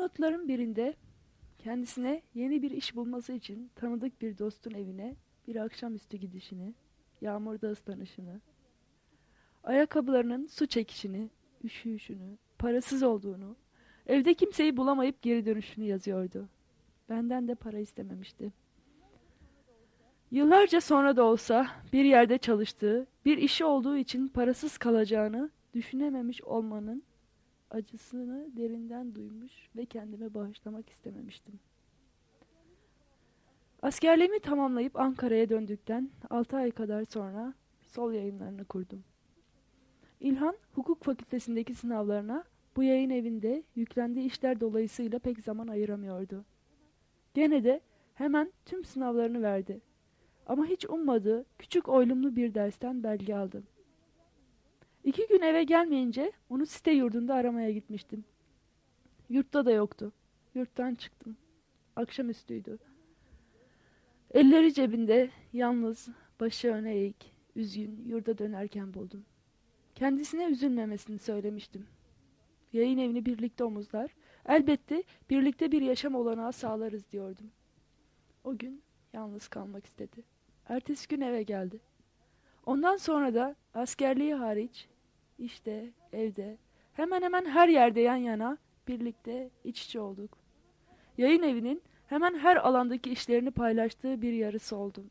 notların birinde kendisine yeni bir iş bulması için tanıdık bir dostun evine bir akşamüstü gidişini, yağmurda ıslanışını, ayakkabılarının su çekişini, üşüyüşünü, parasız olduğunu, evde kimseyi bulamayıp geri dönüşünü yazıyordu. Benden de para istememişti. Yıllarca sonra da olsa bir yerde çalıştığı, bir işi olduğu için parasız kalacağını düşünememiş olmanın acısını derinden duymuş ve kendime bağışlamak istememiştim. Askerliğimi tamamlayıp Ankara'ya döndükten 6 ay kadar sonra Sol Yayınlarını kurdum. İlhan, hukuk fakültesindeki sınavlarına bu yayın evinde yüklendiği işler dolayısıyla pek zaman ayıramıyordu. Gene de hemen tüm sınavlarını verdi. Ama hiç ummadığı küçük oylumlu bir dersten belge aldım. 2 gün eve gelmeyince onu site yurdunda aramaya gitmiştim. Yurtta da yoktu. Yurttan çıktım. Akşamüstüydü. Elleri cebinde, yalnız, başı öne eğik, üzgün, yurda dönerken buldum. Kendisine üzülmemesini söylemiştim. Yayın evini birlikte omuzlar, elbette birlikte bir yaşam olanağı sağlarız diyordum. O gün yalnız kalmak istedi. Ertesi gün eve geldi. Ondan sonra da askerliği hariç, işte, evde, hemen hemen her yerde yan yana, birlikte iç içe olduk. Yayın evinin hemen her alandaki işlerini paylaştığı bir yarısı oldum.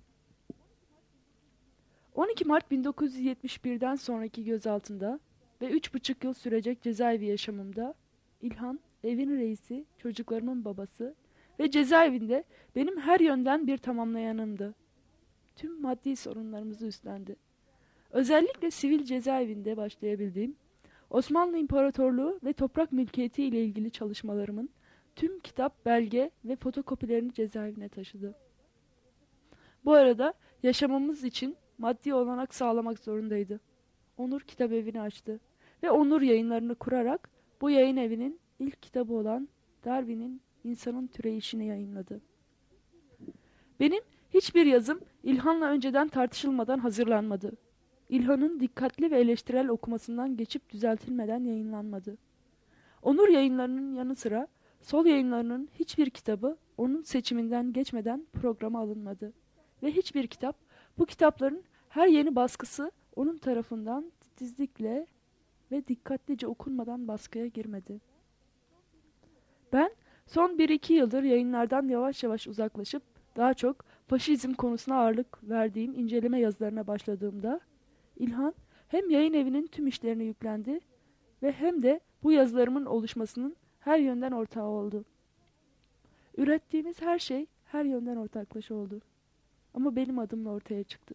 12 Mart 1971'den sonraki gözaltında ve 3,5 yıl sürecek cezaevi yaşamımda İlhan, evin reisi, çocuklarımın babası ve cezaevinde benim her yönden bir tamamlayanımdı. Tüm maddi sorunlarımızı üstlendi. Özellikle sivil cezaevinde başlayabildiğim Osmanlı İmparatorluğu ve toprak mülkiyeti ile ilgili çalışmalarımın tüm kitap, belge ve fotokopilerini cezaevine taşıdı. Bu arada yaşamamız için maddi olanak sağlamak zorundaydı. Onur Kitabevi'ni açtı ve Onur Yayınlarını kurarak bu yayın evinin ilk kitabı olan Darwin'in İnsanın Türeyişini yayınladı. Benim hiçbir yazım İlhan'la önceden tartışılmadan hazırlanmadı. İlhan'ın dikkatli ve eleştirel okumasından geçip düzeltilmeden yayınlanmadı. Onur Yayınlarının yanı sıra Sol Yayınlarının hiçbir kitabı onun seçiminden geçmeden programa alınmadı. Ve hiçbir kitap, bu kitapların her yeni baskısı onun tarafından titizlikle ve dikkatlice okunmadan baskıya girmedi. Ben son 1-2 yıldır yayınlardan yavaş yavaş uzaklaşıp daha çok faşizm konusuna ağırlık verdiğim inceleme yazılarına başladığımda İlhan hem yayın evinin tüm işlerine yüklendi ve hem de bu yazılarımın oluşmasının her yönden ortağı oldu. Ürettiğimiz her şey her yönden ortaklaşa oldu. Ama benim adımla ortaya çıktı.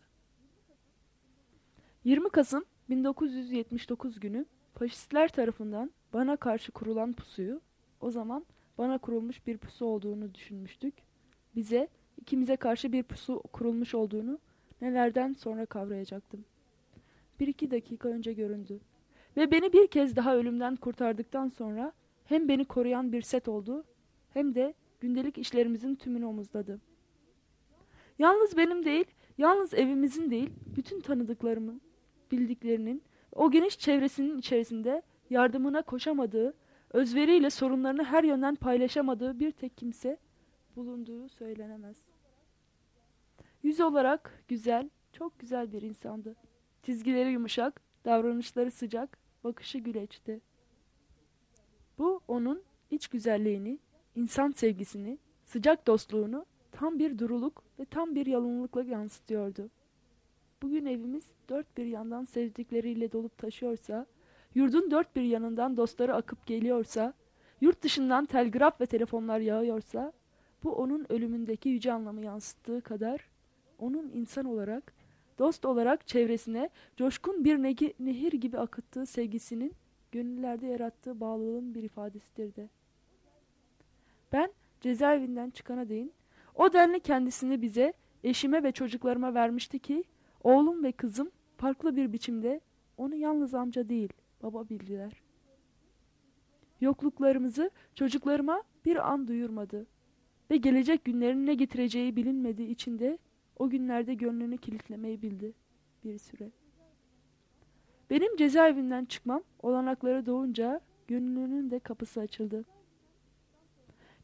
20 Kasım 1979 günü faşistler tarafından bana karşı kurulan pusuyu, o zaman bana kurulmuş bir pusu olduğunu düşünmüştük. Bize, ikimize karşı bir pusu kurulmuş olduğunu nelerden sonra kavrayacaktım. 1-2 dakika önce göründü. Ve beni bir kez daha ölümden kurtardıktan sonra hem beni koruyan bir set oldu, hem de gündelik işlerimizin tümünü omuzladı. Yalnız benim değil, yalnız evimizin değil, bütün tanıdıklarımın, bildiklerinin, o geniş çevresinin içerisinde yardımına koşamadığı, özveriyle sorunlarını her yönden paylaşamadığı bir tek kimse bulunduğu söylenemez. Yüz olarak güzel, çok güzel bir insandı. Çizgileri yumuşak, davranışları sıcak, bakışı güleçti. Bu onun iç güzelliğini, insan sevgisini, sıcak dostluğunu tam bir duruluk ve tam bir yalınlıkla yansıtıyordu. Bugün evimiz dört bir yandan sevdikleriyle dolup taşıyorsa, yurdun dört bir yanından dostları akıp geliyorsa, yurt dışından telgraf ve telefonlar yağıyorsa, bu onun ölümündeki yüce anlamı yansıttığı kadar, onun insan olarak, dost olarak çevresine coşkun bir nehir gibi akıttığı sevgisinin, gönüllerde yarattığı bağlılığın bir ifadesidir de. Ben cezaevinden çıkana değin, o denli kendisini bize, eşime ve çocuklarıma vermişti ki, oğlum ve kızım farklı bir biçimde onu yalnız amca değil, baba bildiler. Yokluklarımızı çocuklarıma bir an duyurmadı ve gelecek günlerin ne getireceği bilinmediği için de o günlerde gönlünü kilitlemeyi bildi bir süre. Benim cezaevinden çıkmam olanakları doğunca gönlünün de kapısı açıldı.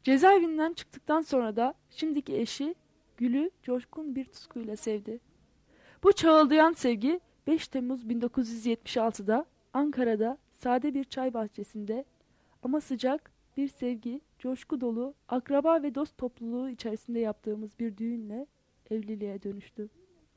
Cezaevinden çıktıktan sonra da şimdiki eşi Gül'ü coşkun bir tutkuyla sevdi. Bu çağıldayan sevgi 5 Temmuz 1976'da Ankara'da sade bir çay bahçesinde ama sıcak bir sevgi, coşku dolu, akraba ve dost topluluğu içerisinde yaptığımız bir düğünle evliliğe dönüştü.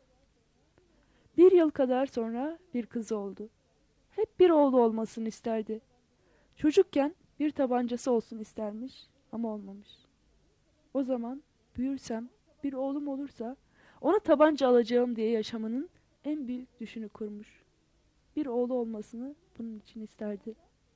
1 yıl kadar sonra bir kızı oldu. Hep bir oğlu olmasını isterdi. Çocukken bir tabancası olsun istermiş ama olmamış. O zaman büyürsem bir oğlum olursa ona tabanca alacağım diye yaşamının en büyük düşünü kurmuş. Bir oğlu olmasını bunun için isterdi.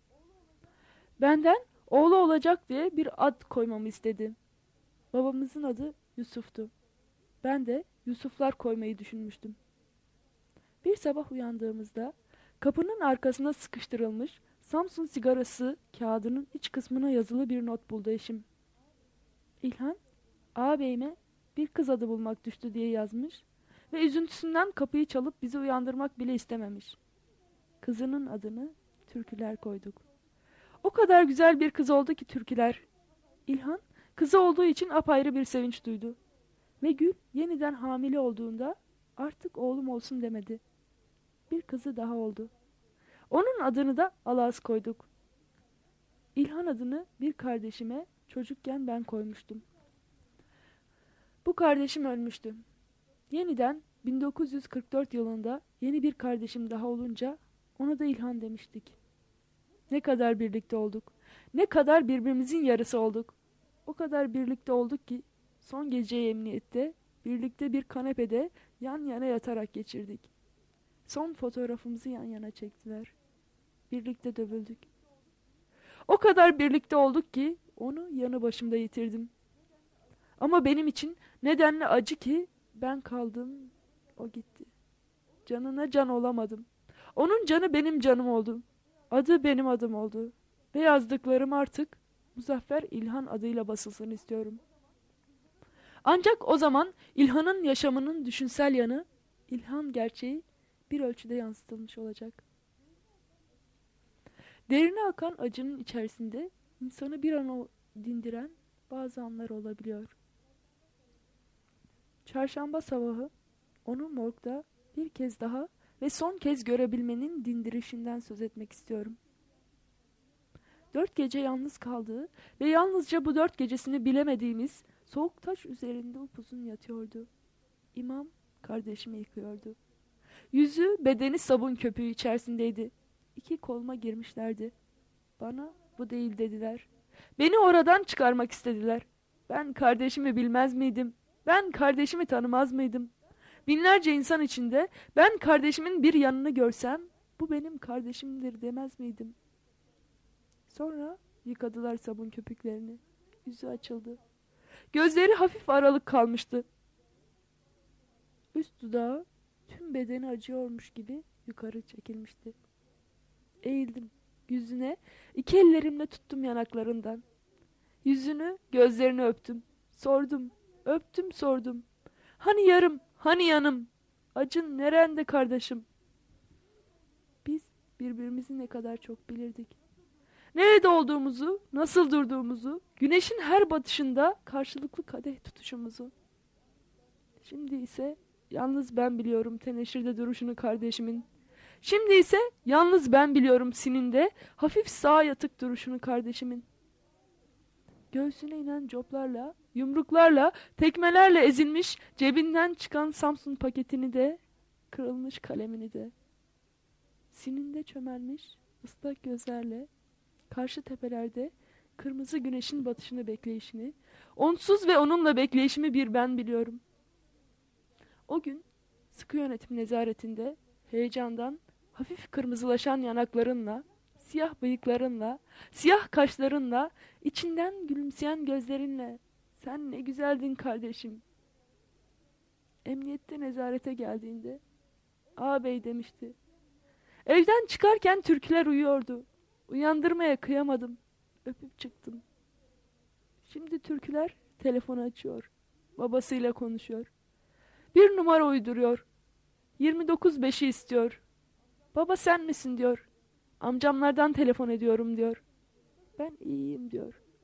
Benden oğlu olacak diye bir ad koymamı istedi. Babamızın adı Yusuf'tu. Ben de Yusuflar koymayı düşünmüştüm. Bir sabah uyandığımızda kapının arkasına sıkıştırılmış Samsun sigarası kağıdının iç kısmına yazılı bir not buldu eşim. İlhan, ağabeyime bir kız adı bulmak düştü diye yazmış ve üzüntüsünden kapıyı çalıp bizi uyandırmak bile istememiş. Kızının adını Türküler koyduk. O kadar güzel bir kız oldu ki Türküler. İlhan, kızı olduğu için apayrı bir sevinç duydu. Ve Gül yeniden hamile olduğunda artık oğlum olsun demedi. Bir kızı daha oldu. Onun adını da Alaz koyduk. İlhan adını bir kardeşime çocukken ben koymuştum. Bu kardeşim ölmüştü. Yeniden 1944 yılında yeni bir kardeşim daha olunca ona da İlhan demiştik. Ne kadar birlikte olduk. Ne kadar birbirimizin yarısı olduk. O kadar birlikte olduk ki son geceyi emniyette birlikte bir kanepede yan yana yatarak geçirdik. Son fotoğrafımızı yan yana çektiler. Birlikte dövüldük. O kadar birlikte olduk ki onu yanı başımda yitirdim. Ama benim için nedenle acı ki ben kaldım, o gitti. Canına can olamadım. Onun canı benim canım oldu. Adı benim adım oldu. Ve yazdıklarım artık Muzaffer İlhan adıyla basılsın istiyorum. Ancak o zaman İlhan'ın yaşamının düşünsel yanı, İlhan gerçeği bir ölçüde yansıtılmış olacak. Derine akan acının içerisinde insanı bir an dindiren bazı anlar olabiliyor. Çarşamba sabahı onu morgda bir kez daha ve son kez görebilmenin dindirişinden söz etmek istiyorum. 4 gece yalnız kaldığı ve yalnızca bu 4 gecesini bilemediğimiz soğuk taş üzerinde upuzun yatıyordu. İmam kardeşimi yıkıyordu. Yüzü bedeni sabun köpüğü içerisindeydi. 2 koluma girmişlerdi. Bana bu değil dediler. Beni oradan çıkarmak istediler. Ben kardeşimi bilmez miydim? Ben kardeşimi tanımaz mıydım? Binlerce insan içinde ben kardeşimin bir yanını görsem bu benim kardeşimdir demez miydim? Sonra yıkadılar sabun köpüklerini. Yüzü açıldı. Gözleri hafif aralık kalmıştı. Üst dudağı tüm bedeni acıyormuş gibi yukarı çekilmişti. Eğildim. Yüzüne 2 ellerimle tuttum yanaklarından. Yüzünü, gözlerini öptüm. Sordum. Öptüm sordum. Hani yarım, hani yanım? Acın nerende kardeşim? Biz birbirimizi ne kadar çok bilirdik. Nerede olduğumuzu, nasıl durduğumuzu, güneşin her batışında karşılıklı kadeh tutuşumuzu. Şimdi ise yalnız ben biliyorum teneşirde duruşunu kardeşimin. Şimdi ise yalnız ben biliyorum sininde hafif sağa yatık duruşunu kardeşimin. Göğsüne inen coplarla, yumruklarla, tekmelerle ezilmiş cebinden çıkan Samsun paketini de, kırılmış kalemini de. Sininde çömelmiş ıslak gözlerle, karşı tepelerde kırmızı güneşin batışını bekleyişini, onsuz ve onunla bekleyişimi bir ben biliyorum. O gün sıkı yönetim nezaretinde heyecandan hafif kırmızılaşan yanaklarınla, siyah bıyıklarınla, siyah kaşlarınla, içinden gülümseyen gözlerinle sen ne güzeldin kardeşim. Emniyette nezarete geldiğinde ağabey demişti. Evden çıkarken türküler uyuyordu. Uyandırmaya kıyamadım. Öpüp çıktım. Şimdi türküler telefonu açıyor. Babasıyla konuşuyor. Bir numara uyduruyor. 29.5'i istiyor. Baba sen misin diyor. Amcamlardan telefon ediyorum diyor. Ben iyiyim diyor.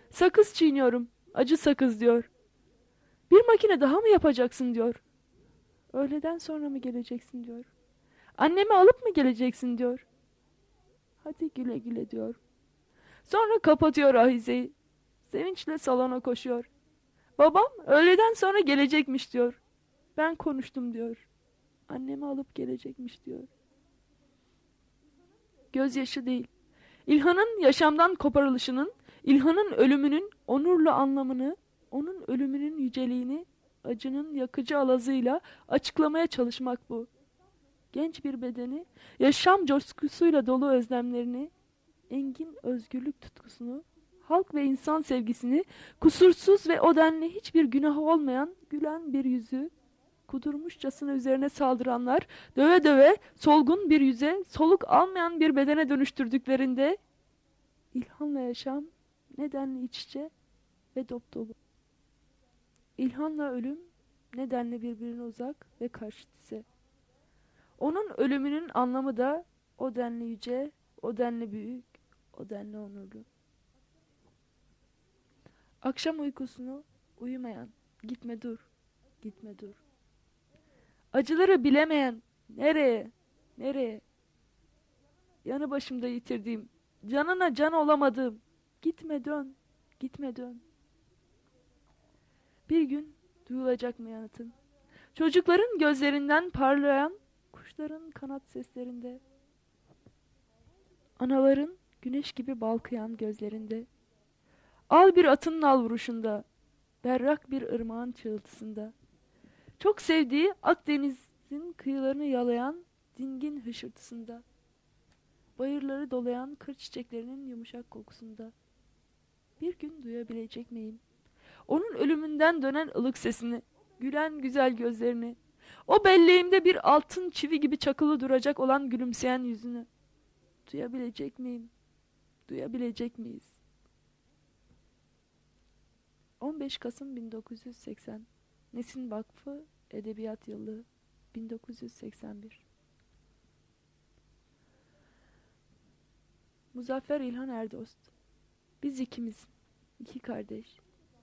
Sakız çiğniyorum. Acı sakız diyor. Bir makine daha mı yapacaksın diyor. Öğleden sonra mı geleceksin diyor. Annemi alıp mı geleceksin diyor. Hadi güle güle diyor. Sonra kapatıyor ahizeyi. Sevinçle salona koşuyor. Babam öğleden sonra gelecekmiş diyor. Ben konuştum diyor. Annemi alıp gelecekmiş diyor. Gözyaşı değil. İlhan'ın yaşamdan koparılışının, İlhan'ın ölümünün onurlu anlamını, onun ölümünün yüceliğini acının yakıcı alazıyla açıklamaya çalışmak bu. Genç bir bedeni, yaşam coşkusuyla dolu özlemlerini, engin özgürlük tutkusunu, halk ve insan sevgisini, kusursuz ve o denli hiçbir günahı olmayan gülen bir yüzü, kudurmuşçasına üzerine saldıranlar, döve döve solgun bir yüze, soluk almayan bir bedene dönüştürdüklerinde, İlhan'la yaşam nedenli iç içe ve dop dolu. İlhan'la ölüm nedenle birbirine uzak ve karşı dize. Onun ölümünün anlamı da o denli yüce, o denli büyük, o denli onurlu. Akşam uykusunu uyumayan, gitme dur, gitme dur. Acıları bilemeyen, nereye, nereye? Yanı başımda yitirdiğim, canına can olamadığım, gitme dön, gitme dön. Bir gün duyulacak mı yanıtın? Çocukların gözlerinden parlayan, kuşların kanat seslerinde, anaların güneş gibi balkıyan gözlerinde, al bir atın nal vuruşunda, berrak bir ırmağın çığıltısında, çok sevdiği Akdeniz'in kıyılarını yalayan dingin hışırtısında, bayırları dolayan kır çiçeklerinin yumuşak kokusunda. Bir gün duyabilecek miyim? Onun ölümünden dönen ılık sesini, gülen güzel gözlerini, o belleğimde bir altın çivi gibi çakılı duracak olan gülümseyen yüzünü. Duyabilecek miyim? Duyabilecek miyiz? 15 Kasım 1980 Nesin Vakfı Edebiyat Yıllığı 1981. Muzaffer İlhan Erdost. Biz ikimiz, iki kardeş.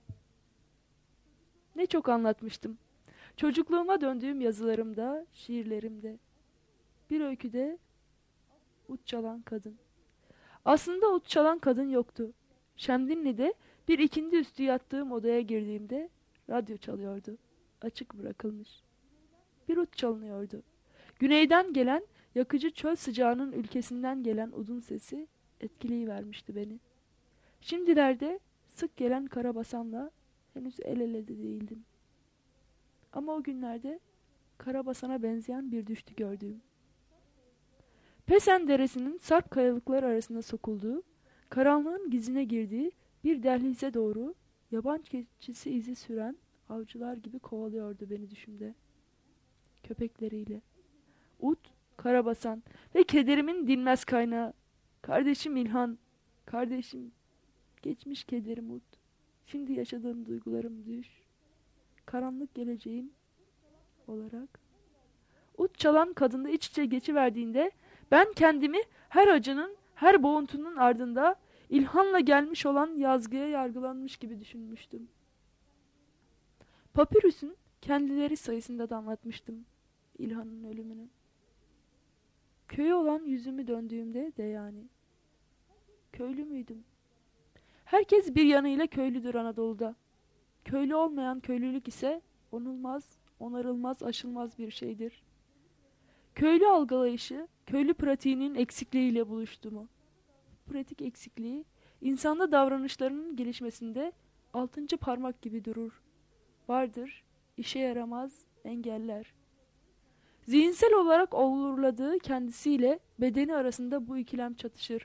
Ne çok anlatmıştım. Çocukluğuma döndüğüm yazılarımda, şiirlerimde. Bir öyküde ut çalan kadın. Aslında ut çalan kadın yoktu. Şemdinli'de bir ikindi üstü yattığım odaya girdiğimde radyo çalıyordu. Açık bırakılmış. Bir ut çalınıyordu. Güneyden gelen, yakıcı çöl sıcağının ülkesinden gelen udun sesi etkileyivermişti beni. Şimdilerde sık gelen karabasanla henüz el ele de değildim. Ama o günlerde karabasana benzeyen bir düştü gördüğüm. Pesen Deresi'nin sarp kayalıklar arasında sokulduğu, karanlığın gizine girdiği bir dehlize doğru yaban keçisi izi süren avcılar gibi kovalıyordu beni düşümde. Köpekleriyle. Ut, karabasan ve kederimin dinmez kaynağı. Kardeşim İlhan, kardeşim, geçmiş kederim Ut. Şimdi yaşadığım duygularım düş. Karanlık geleceğim olarak. Ut çalan kadınla iç içe geçiverdiğinde ben kendimi her acının, her boğuntunun ardında İlhan'la gelmiş olan yazgıya yargılanmış gibi düşünmüştüm. Papyrus'un kendileri sayısında da anlatmıştım İlhan'ın ölümünü. Köye olan yüzümü döndüğümde de yani. Köylü müydüm? Herkes bir yanıyla köylüdür Anadolu'da. Köylü olmayan köylülük ise onulmaz, onarılmaz, aşılmaz bir şeydir. Köylü algılayışı, köylü pratiğinin eksikliğiyle buluştu mu? Pratik eksikliği, insanda davranışlarının gelişmesinde altıncı parmak gibi durur. Vardır, işe yaramaz, engeller. Zihinsel olarak olurladığı kendisiyle bedeni arasında bu ikilem çatışır.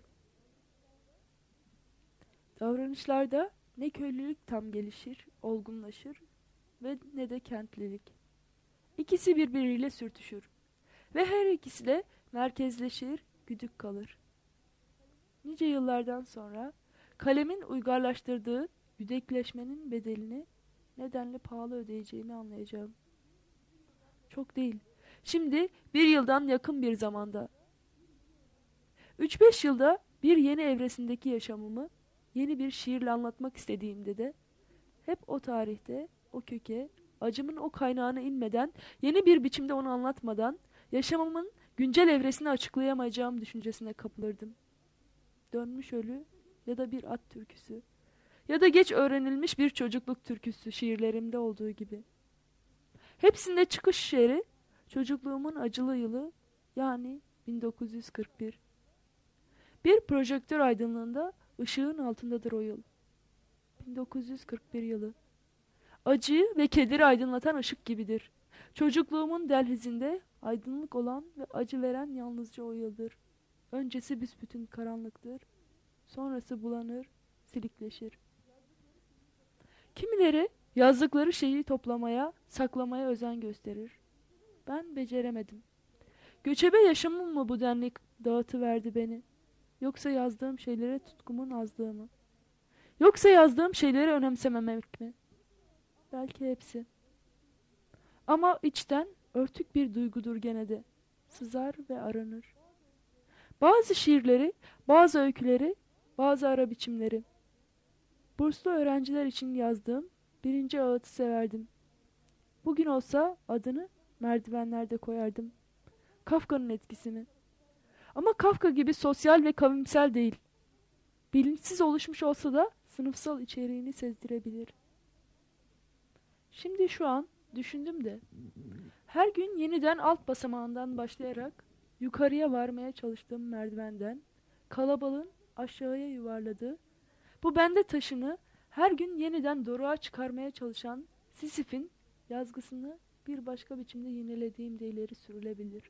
Davranışlarda ne köylülük tam gelişir, olgunlaşır ve ne de kentlilik. İkisi birbiriyle sürtüşür ve her ikisi de merkezleşir, güdük kalır. Nice yıllardan sonra kalemin uygarlaştırdığı güdekleşmenin bedelini nedenle pahalı ödeyeceğimi anlayacağım. Çok değil. Şimdi bir yıldan yakın bir zamanda. 3-5 yılda bir yeni evresindeki yaşamımı, yeni bir şiirle anlatmak istediğimde de hep o tarihte, o köke, acımın o kaynağına inmeden, yeni bir biçimde onu anlatmadan, yaşamımın güncel evresini açıklayamayacağım düşüncesine kapılırdım. Dönmüş ölü ya da bir at türküsü ya da geç öğrenilmiş bir çocukluk türküsü şiirlerimde olduğu gibi. Hepsinde çıkış yeri çocukluğumun acılı yılı, yani 1941. Bir projektör aydınlığında ışığın altındadır o yıl. 1941 yılı. Acıyı ve kederi aydınlatan ışık gibidir. Çocukluğumun dehlizinde aydınlık olan ve acı veren yalnızca o yıldır. Öncesi büsbütün karanlıktır. Sonrası bulanır, silikleşir. Kimileri yazdıkları şeyi toplamaya, saklamaya özen gösterir. Ben beceremedim. Göçebe yaşamım mı bu denli dağıtıverdi beni? Yoksa yazdığım şeylere tutkumun azlığı mı? Yoksa yazdığım şeyleri önemsememek mi? Belki hepsi. Ama içten örtük bir duygudur gene de. Sızar ve aranır. Bazı şiirleri, bazı öyküleri, bazı ara biçimleri. Burslu öğrenciler için yazdığım birinci ağıtı severdim. Bugün olsa adını merdivenlerde koyardım. Kafka'nın etkisi mi? Ama Kafka gibi sosyal ve kavimsel değil. Bilinçsiz oluşmuş olsa da sınıfsal içeriğini sezdirebilir. Şimdi şu an düşündüm de her gün yeniden alt basamağından başlayarak yukarıya varmaya çalıştığım merdivenden kalabalığın aşağıya yuvarladığı, bu bende taşını her gün yeniden doruğa çıkarmaya çalışan Sisyph'in yazgısını bir başka biçimde yinelediğim de ileri sürülebilir.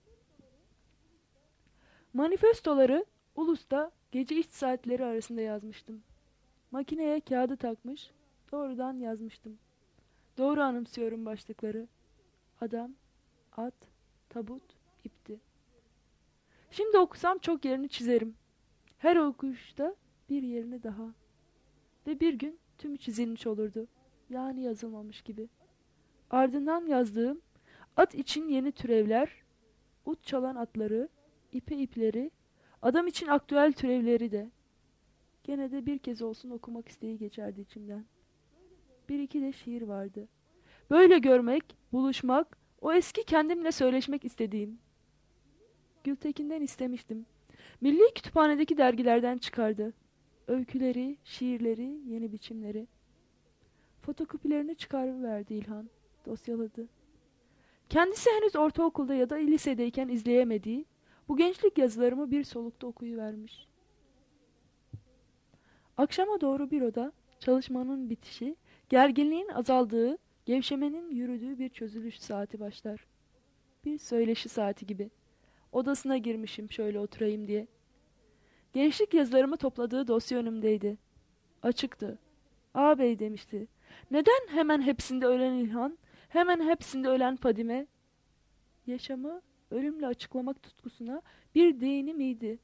Manifestoları Ulus'ta gece iş saatleri arasında yazmıştım. Makineye kağıdı takmış, doğrudan yazmıştım. Doğru anımsıyorum başlıkları. Adam, at, tabut, ipti. Şimdi okusam çok yerini çizerim. Her okuyuşta bir yerini daha. Ve bir gün tümü çizilmiş olurdu. Yani yazılmamış gibi. Ardından yazdığım at için yeni türevler, ut çalan atları, ipe ipleri, adam için aktüel türevleri de. Gene de bir kez olsun okumak isteği geçerdi içimden. Bir iki de şiir vardı. Böyle görmek, buluşmak, o eski kendimle söyleşmek istediğim. Gültekin'den istemiştim. Milli Kütüphane'deki dergilerden çıkardı. Öyküleri, şiirleri, yeni biçimleri. Fotokopilerini çıkarıverdi İlhan. Dosyaladı. Kendisi henüz ortaokulda ya da lisedeyken izleyemediği bu gençlik yazılarımı bir solukta okuyuvermiş. Akşama doğru büroda çalışmanın bitişi, gerginliğin azaldığı, gevşemenin yürüdüğü bir çözülüş saati başlar. Bir söyleşi saati gibi. Odasına girmişim şöyle oturayım diye. Gençlik yazılarımı topladığı dosya önümdeydi. Açıktı. Ağabey demişti. Neden hemen hepsinde ölen İlhan, hemen hepsinde ölen Fadime? Yaşamı ölümle açıklamak tutkusuna bir değini miydi?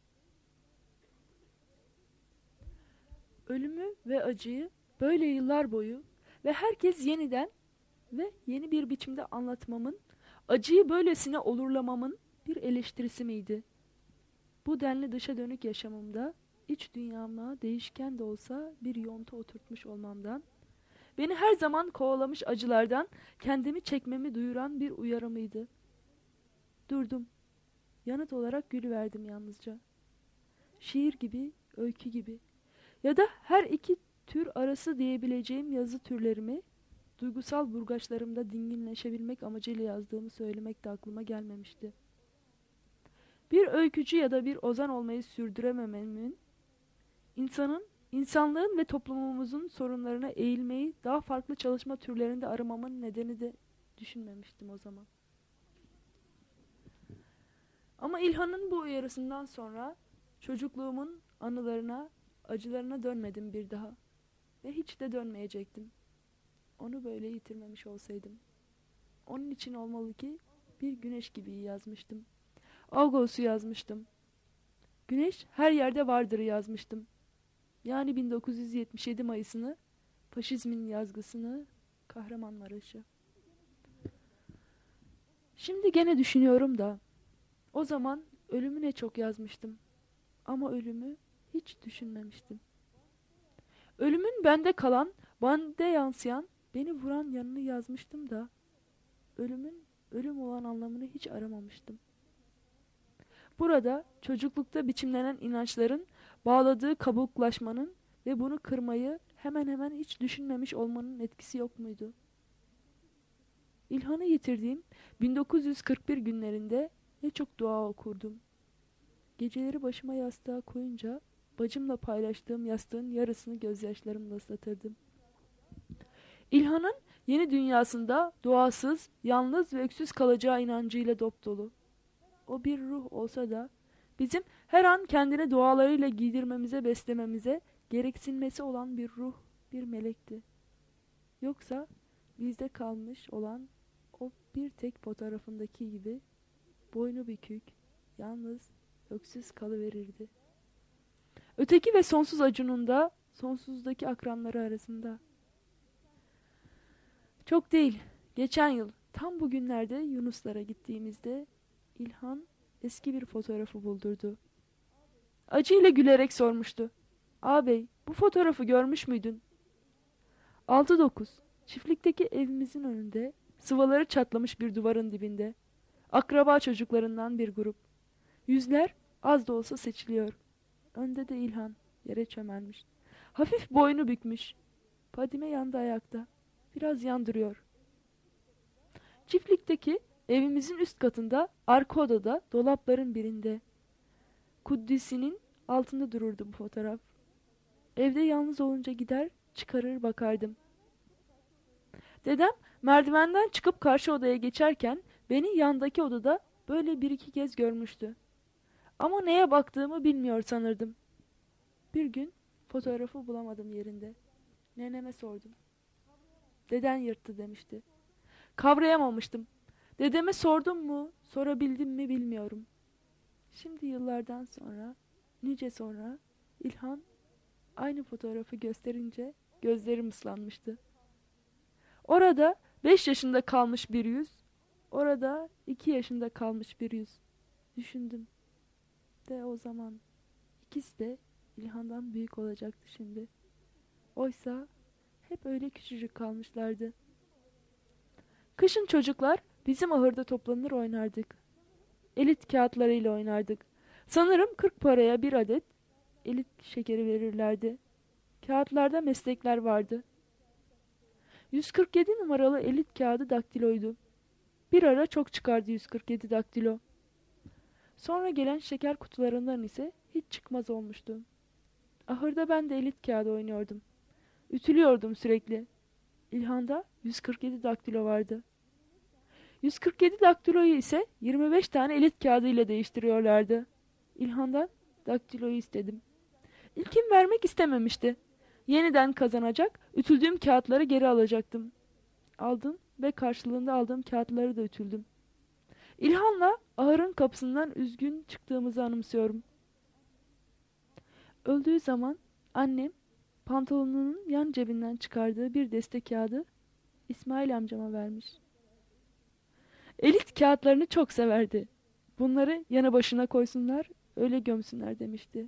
Ölümü ve acıyı böyle yıllar boyu ve herkes yeniden ve yeni bir biçimde anlatmamın, acıyı böylesine olurlamamın bir eleştirisi miydi? Bu denli dışa dönük yaşamımda, iç dünyama değişken de olsa bir yonta oturtmuş olmamdan, beni her zaman kovalamış acılardan kendimi çekmemi duyuran bir uyarı mıydı? Durdum. Yanıt olarak gülüverdim yalnızca. Şiir gibi, öykü gibi ya da her iki tür arası diyebileceğim yazı türlerimi duygusal burgaçlarımda dinginleşebilmek amacıyla yazdığımı söylemek de aklıma gelmemişti. Bir öykücü ya da bir ozan olmayı sürdüremememin, insanlığın ve toplumumuzun sorunlarına eğilmeyi daha farklı çalışma türlerinde aramamın nedeni de düşünmemiştim o zaman. Ama İlhan'ın bu uyarısından sonra çocukluğumun anılarına, acılarına dönmedim bir daha. Ve hiç de dönmeyecektim. Onu böyle yitirmemiş olsaydım. Onun için olmalı ki bir güneş gibi yazmıştım. Ağustos'u yazmıştım. Güneş her yerde vardır yazmıştım. Yani 1977 Mayıs'ını, faşizmin yazgısını, Kahramanmaraş'ı. Şimdi gene düşünüyorum da, o zaman ölümü ne çok yazmıştım. Ama ölümü hiç düşünmemiştim. Ölümün bende kalan, bende yansıyan, beni vuran yanını yazmıştım da, ölümün ölüm olan anlamını hiç aramamıştım. Burada çocuklukta biçimlenen inançların bağladığı kabuklaşmanın ve bunu kırmayı hemen hemen hiç düşünmemiş olmanın etkisi yok muydu? İlhan'ı yitirdiğim 1941 günlerinde ne çok dua okurdum. Geceleri başıma yastığa koyunca bacımla paylaştığım yastığın yarısını gözyaşlarımla ıslatırdım. İlhan'ın yeni dünyasında doğasız, yalnız ve öksüz kalacağı inancıyla dopdolu. O bir ruh olsa da bizim her an kendini dualarıyla giydirmemize, beslememize gereksinmesi olan bir ruh, bir melekti. Yoksa bizde kalmış olan o bir tek fotoğrafındaki gibi boynu bükük, yalnız, öksüz kalıverirdi. Öteki ve sonsuz Acun'unda, sonsuzdaki akranları arasında. Çok değil, geçen yıl tam bugünlerde Yunuslara gittiğimizde İlhan eski bir fotoğrafı buldurdu. Acıyla gülerek sormuştu. Ağabey, bu fotoğrafı görmüş müydün? 6-9, çiftlikteki evimizin önünde, sıvaları çatlamış bir duvarın dibinde. Akraba çocuklarından bir grup. Yüzler az da olsa seçiliyor. Önde de İlhan yere çömelmiş. Hafif boynu bükmüş. Fadime yandı ayakta. Biraz yandırıyor. Çiftlikteki evimizin üst katında, arka odada, dolapların birinde. Kuddisi'nin altında dururdu bu fotoğraf. Evde yalnız olunca gider, çıkarır bakardım. Dedem merdivenden çıkıp karşı odaya geçerken beni yandaki odada böyle bir iki kez görmüştü. Ama neye baktığımı bilmiyor sanırdım. Bir gün fotoğrafı bulamadım yerinde. Neneme sordum. Deden yırttı demişti. Kavrayamamıştım. Dedeme sordum mu, sorabildim mi bilmiyorum. Şimdi yıllardan sonra, nice sonra, İlhan aynı fotoğrafı gösterince gözlerim ıslanmıştı. Orada 5 yaşında kalmış bir yüz, orada 2 yaşında kalmış bir yüz. Düşündüm. De o zaman ikisi de İlhan'dan büyük olacaktı şimdi. Oysa hep öyle küçücük kalmışlardı. Kışın çocuklar bizim ahırda toplanır oynardık. Elit kağıtlarıyla oynardık. Sanırım 40 paraya bir adet elit şekeri verirlerdi. Kağıtlarda meslekler vardı. 147 numaralı elit kağıdı daktiloydu. Bir ara çok çıkardı 147 daktilo. Sonra gelen şeker kutularından ise hiç çıkmaz olmuştu. Ahırda ben de elit kağıdı oynuyordum. Ütülüyordum sürekli. İlhan'da 147 daktilo vardı. 147 daktiloyu ise 25 tane elit kağıdı ile değiştiriyorlardı. İlhan'dan daktiloyu istedim. İlkin vermek istememişti. Yeniden kazanacak, ütüldüğüm kağıtları geri alacaktım. Aldım ve karşılığında aldığım kağıtları da ütüldüm. İlhan'la ahırın kapısından üzgün çıktığımızı anımsıyorum. Öldüğü zaman annem pantolonunun yan cebinden çıkardığı bir deste kağıdı İsmail amcama vermiş. Elit kağıtlarını çok severdi. Bunları yanı başına koysunlar, öyle gömsünler demişti.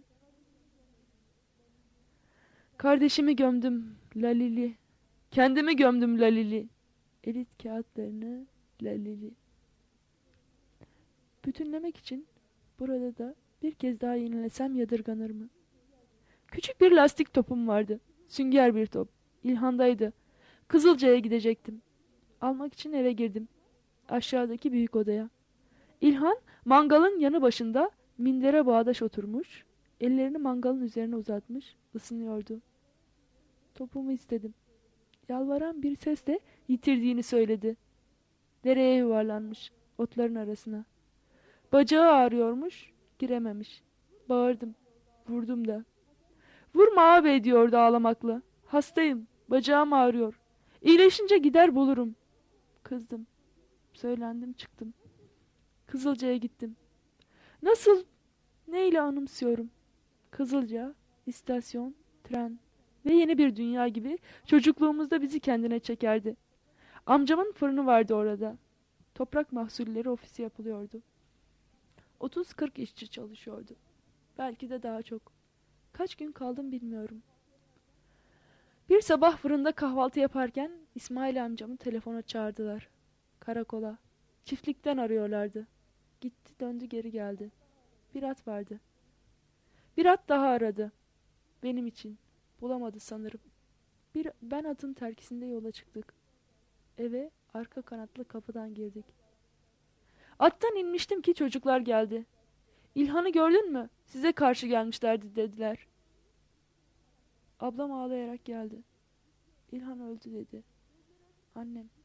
Kardeşimi gömdüm Lalili. Kendimi gömdüm Lalili. Elit kağıtlarını Lalili. Bütünlemek için burada da bir kez daha yenilesem yadırganır mı? Küçük bir lastik topum vardı. Sünger bir top. İlhan'daydı. Kızılca'ya gidecektim. Almak için eve girdim. Aşağıdaki büyük odaya. İlhan mangalın yanı başında mindere bağdaş oturmuş. Ellerini mangalın üzerine uzatmış, ısınıyordu. Topumu istedim. Yalvaran bir sesle yitirdiğini söyledi. Dereye yuvarlanmış, otların arasına. Bacağı ağrıyormuş, girememiş. Bağırdım, vurdum da. Vurma ağabey diyordu ağlamakla. Hastayım, bacağım ağrıyor. İyileşince gider bulurum. Kızdım, söylendim çıktım. Kızılca'ya gittim. Nasıl, neyle anımsıyorum? Kızılca, istasyon, tren ve yeni bir dünya gibi çocukluğumuzda bizi kendine çekerdi. Amcamın fırını vardı orada. Toprak mahsulleri ofisi yapılıyordu. 30-40 işçi çalışıyordu. Belki de daha çok. Kaç gün kaldım bilmiyorum. Bir sabah fırında kahvaltı yaparken İsmail amcamı telefona çağırdılar. Karakola. Çiftlikten arıyorlardı. Gitti döndü geri geldi. Bir at vardı. Bir at daha aradı. Benim için. Bulamadı sanırım. Ben atın terkisinde yola çıktık. Eve arka kanatlı kapıdan girdik. Attan inmiştim ki çocuklar geldi. İlhan'ı gördün mü? Size karşı gelmişlerdi dediler. Ablam ağlayarak geldi. İlhan öldü dedi. Annem.